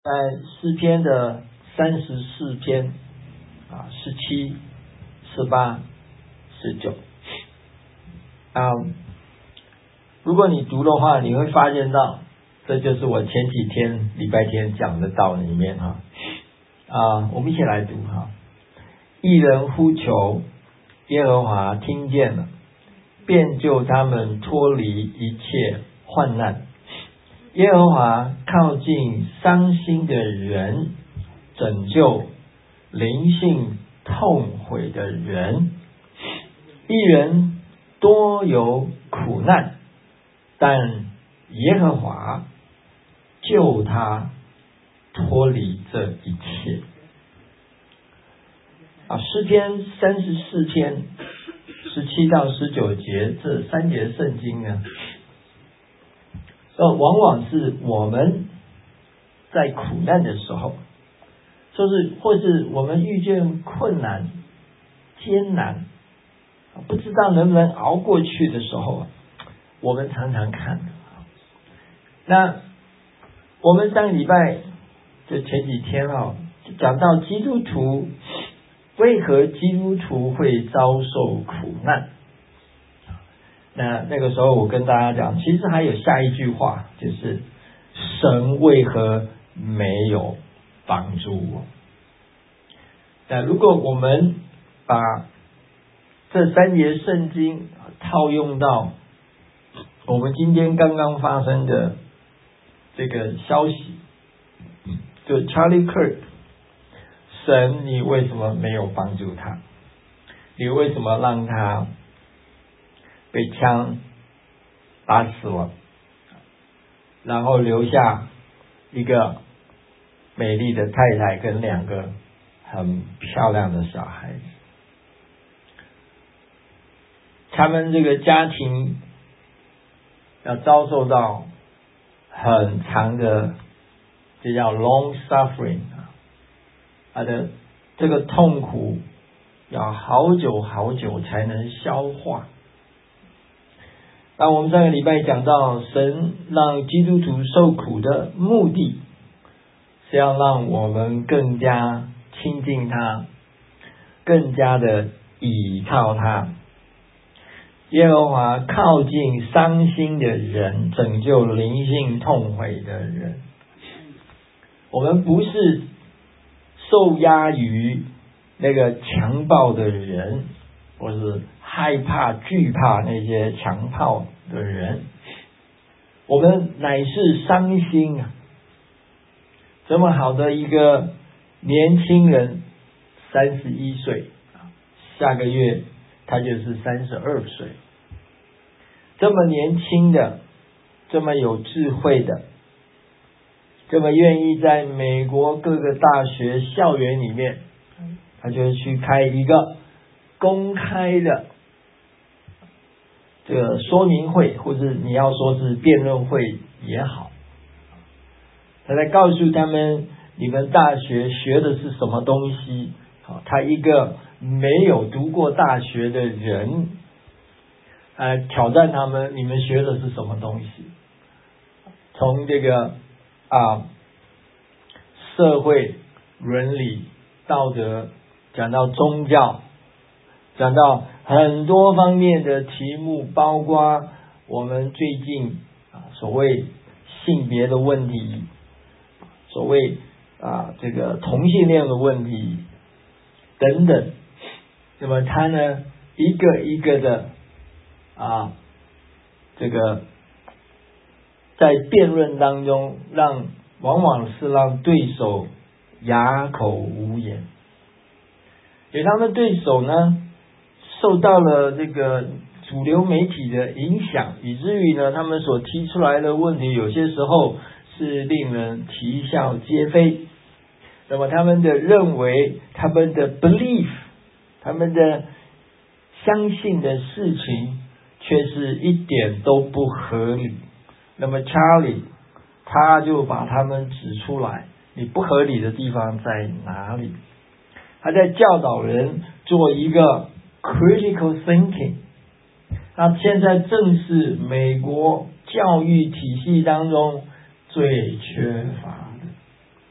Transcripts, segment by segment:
在诗篇的34篇17、18、19如果你读的话，你会发现到，这就是我前几天礼拜天讲的道里面我们一起来读义人呼求，耶和华听见了，便救他们脱离一切患难。耶和华靠近伤心的人，拯救灵性痛悔的人。义人多有苦难，但耶和华救他脱离这一切。诗篇34篇17到19节这3节圣经呢，往往是我们在苦难的时候，或是我们遇见困难艰难，不知道能不能熬过去的时候，我们常常看。那我们上个礼拜就前几天讲到基督徒，为何基督徒会遭受苦难。那个时候我跟大家讲，其实还有下一句话，就是神为何没有帮助我。那如果我们把这3节圣经套用到我们今天刚刚发生的这个消息，就 Charlie Kirk， 神你为什么没有帮助他？你为什么让他被枪打死了，然后留下一个美丽的太太跟2个很漂亮的小孩子？他们这个家庭要遭受到很长的，这叫 long suffering， 他的这个痛苦要好久好久才能消化。那我们上个礼拜讲到，神让基督徒受苦的目的是要让我们更加亲近他，更加的倚靠他。耶和华靠近伤心的人，拯救灵性痛悔的人。我们不是受压于那个强暴的人，或是害怕惧怕那些强暴的人，我们乃是伤心这么好的一个年轻人31岁，下个月他就是32岁，这么年轻的，这么有智慧的，这么愿意在美国各个大学校园里面，他就去开一个公开的这个说明会，或者你要说是辩论会也好，他在告诉他们，你们大学学的是什么东西。他一个没有读过大学的人挑战他们，你们学的是什么东西。从这个社会伦理道德，讲到宗教，讲到很多方面的题目，包括我们最近所谓性别的问题，所谓这个同性恋的问题等等。那么他呢，一个一个的这个在辩论当中，往往是让对手哑口无言。因为他们对手呢，受到了这个主流媒体的影响，以至于呢，他们所提出来的问题有些时候是令人啼笑皆非。那么他们的认为，他们的 belief， 他们的相信的事情却是一点都不合理。那么 Charlie 他就把他们指出来，你不合理的地方在哪里？他在教导人做一个 critical thinking。那现在正是美国教育体系当中最缺乏的。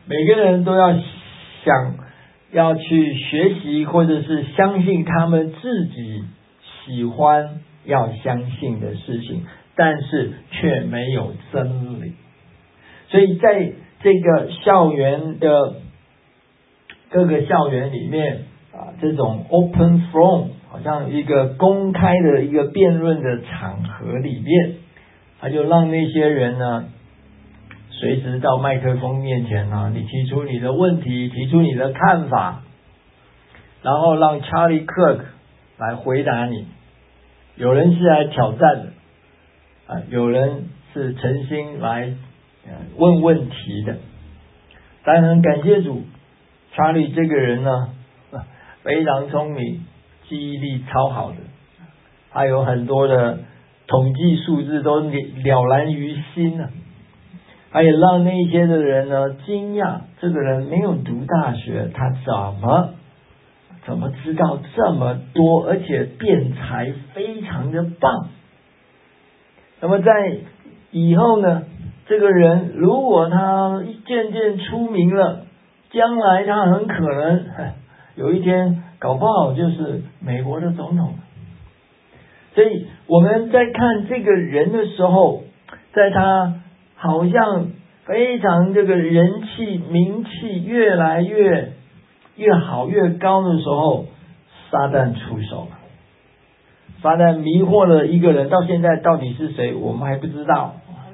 每个人都要想要去学习或者是相信他们自己喜欢要相信的事情，但是却没有真理。所以在这个校园的各个校园里面这种 open forum 好像一个公开的一个辩论的场合里面，他就让那些人呢随时到麦克风面前你提出你的问题，提出你的看法，然后让 Charlie Kirk 来回答你。有人是来挑战的有人是诚心来问问题的。当然感谢主， Charlie 这个人呢非常聪明，记忆力超好的，他有很多的统计数字都了然于心他也让那些的人呢惊讶，这个人没有读大学，他怎么知道这么多，而且辩才非常的棒。那么在以后呢，这个人如果他渐渐出名了，将来他很可能有一天搞不好就是美国的总统。所以我们在看这个人的时候，在他好像非常这个人气名气越来越好越高的时候，撒旦出手了。撒旦迷惑了一个人，到现在到底是谁我们还不知道，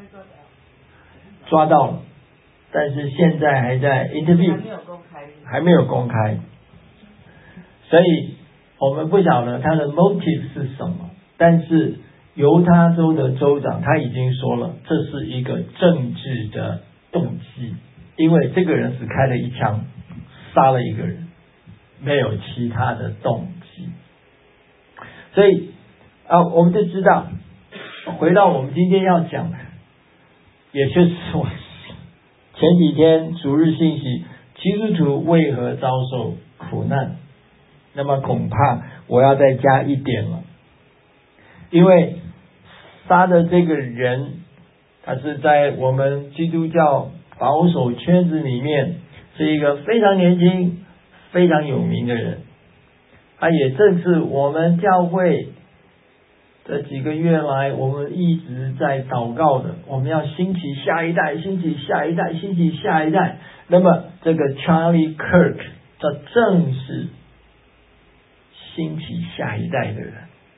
抓到了，但是现在还在 interview， 还没有公开，所以我们不晓得他的 motive 是什么。但是犹他州的州长他已经说了，这是一个政治的动机，因为这个人只开了一枪杀了一个人，没有其他的动机。所以我们就知道，回到我们今天要讲的，也就是我前几天主日信息，基督徒为何遭受苦难，那么恐怕我要再加一点了。因为杀的这个人，他是在我们基督教保守圈子里面是一个非常年轻非常有名的人，他也正是我们教会这几个月来我们一直在祷告的，我们要兴起下一代，兴起下一代，兴起下一代。那么这个 Charlie Kirk 他正是兴起下一代的人，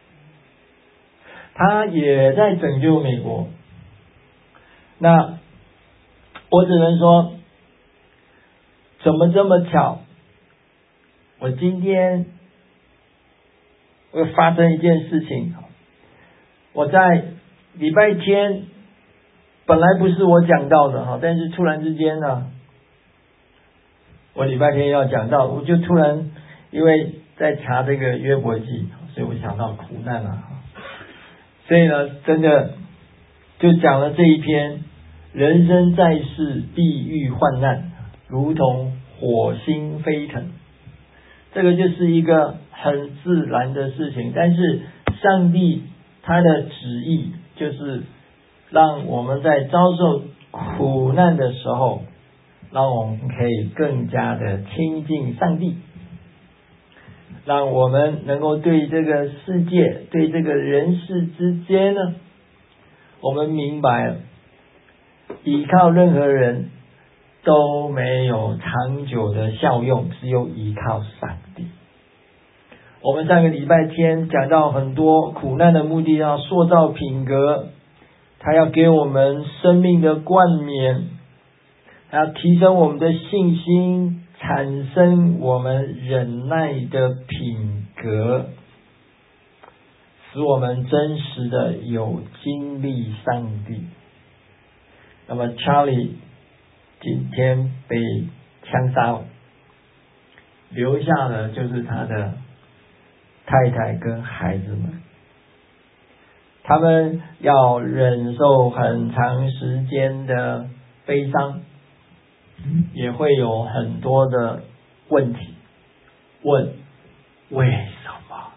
他也在拯救美国。那我只能说，怎么这么巧，我今天会发生一件事情。我在礼拜天本来不是我讲到的但是突然之间呢，我礼拜天要讲到，我就突然因为在查这个约伯记，所以我想到苦难所以呢真的就讲了这一篇，人生在世必遇患难，如同火星飞腾。这个就是一个很自然的事情，但是上帝他的旨意就是让我们在遭受苦难的时候，让我们可以更加的亲近上帝，让我们能够对这个世界对这个人世之间呢，我们明白依靠任何人都没有长久的效用，只有依靠上帝。我们上个礼拜天讲到很多苦难的目的，要塑造品格，他要给我们生命的冠冕，他要提升我们的信心，产生我们忍耐的品格，使我们真实的有经历上帝。那么 Charlie 今天被枪杀了，留下的就是他的太太跟孩子们，他们要忍受很长时间的悲伤，也会有很多的问题，问为什么？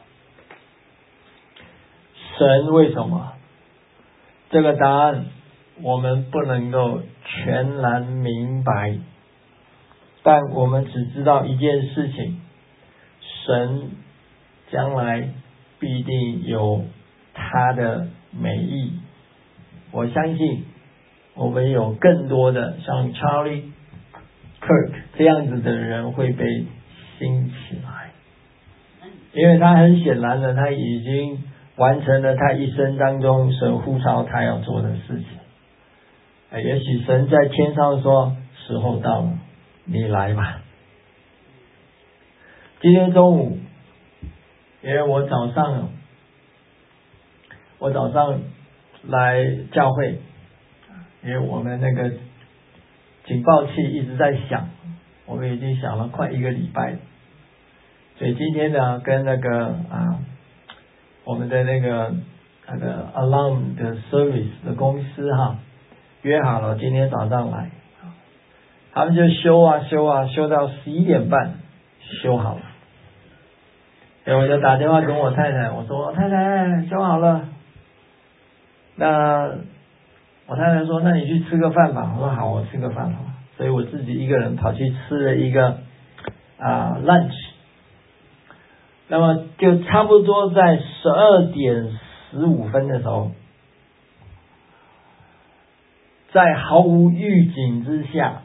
神为什么？这个答案我们不能够全然明白， 但我们只知道一件事情，神将来必定有他的美意。我相信我们有更多的像 Charlie Kirk 这样子的人会被兴起来，因为他很显然的，他已经完成了他一生当中神呼召他要做的事情。也许神在天上说，时候到了，你来吧。今天中午，因为我早上来教会，因为我们那个警报器一直在响，我们已经响了快1个礼拜，所以今天呢，跟我们的那个alarm 的 service 的公司约好了今天早上来，他们就修到11点半修好了。所以我就打电话跟我太太，我说太太修好了。那我太太说，那你去吃个饭吧。我说好，我吃个饭好。所以我自己一个人跑去吃了一个lunch。那么就差不多在12点15分的时候，在毫无预警之下，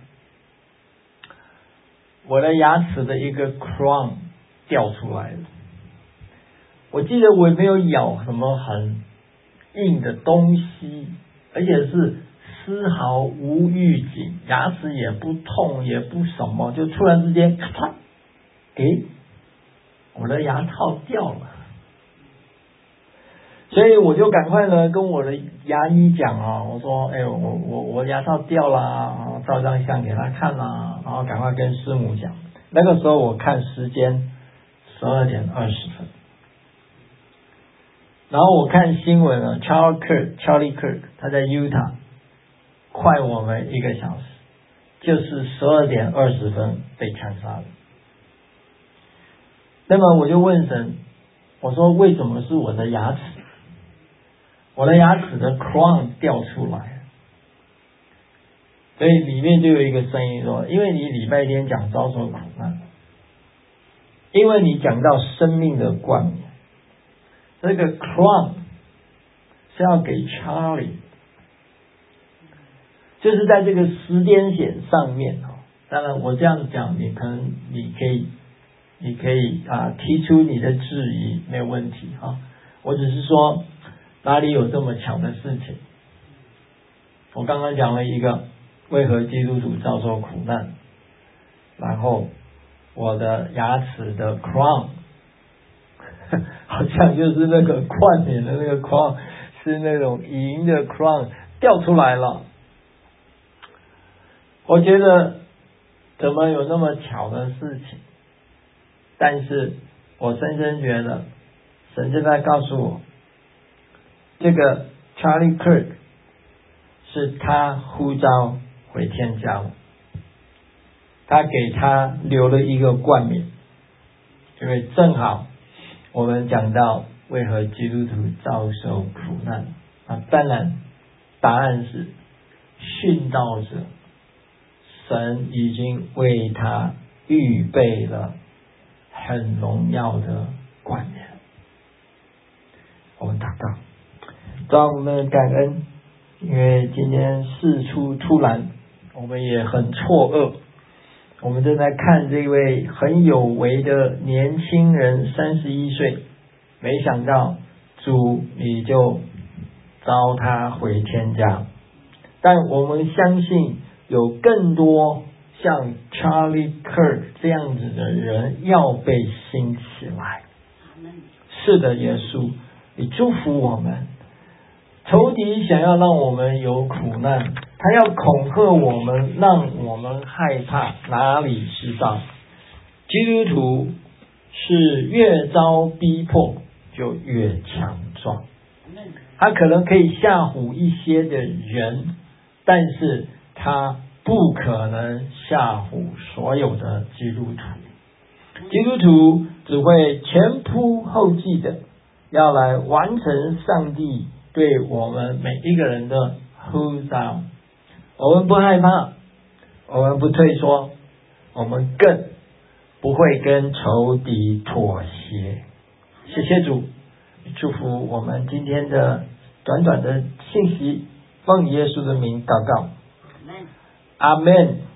我的牙齿的一个 crown 掉出来了。我记得我没有咬什么很硬的东西，而且是丝毫无预警，牙齿也不痛也不什么，就突然之间咔嚓，我的牙套掉了。所以我就赶快呢跟我的牙医讲我说我牙套掉啦，照张相给他看啦，然后赶快跟师母讲。那个时候我看时间12点20分，然后我看新闻Charlie Kirk 他在 Utah 快我们1个小时，就是12点20分被枪杀了。那么我就问神，我说为什么是我的牙齿？我的牙齿的 crown 掉出来，所以里面就有一个声音说，因为你礼拜天讲遭受苦难，因为你讲到生命的冠冕，这个 crown 是要给 Charlie， 就是在这个时间线上面当然我这样讲，你可以提出你的质疑，没有问题我只是说哪里有这么巧的事情。我刚刚讲了一个为何基督徒遭受苦难，然后我的牙齿的 crown 好像就是那个冠冕的那个 crown 是那种银的 crown 掉出来了。我觉得怎么有那么巧的事情，但是我深深觉得神就在告诉我，这个 Charlie Kirk 是他呼召回天家了，他给他留了一个冠冕。因为正好我们讲到为何基督徒遭受苦难当然答案是殉道者，神已经为他预备了很荣耀的冠冕。我们祷告，主啊，我们感恩，因为今天事出突然，我们也很错愕。我们正在看这位很有为的年轻人31岁，没想到主你就召他回天家。但我们相信有更多像 Charlie Kirk 这样子的人要被兴起来。是的，耶稣，你祝福我们。仇敌想要让我们有苦难，他要恐吓我们，让我们害怕，哪里知道基督徒是越遭逼迫就越强壮。他可能可以吓唬一些的人，但是他不可能吓唬所有的基督徒。基督徒只会前仆后继的要来完成上帝对我们每一个人的呼召。我们不害怕，我们不退缩， 我们更不会跟仇敌妥协。谢谢主，祝福我们今天的短短的信息，奉耶稣的名祷告，阿们。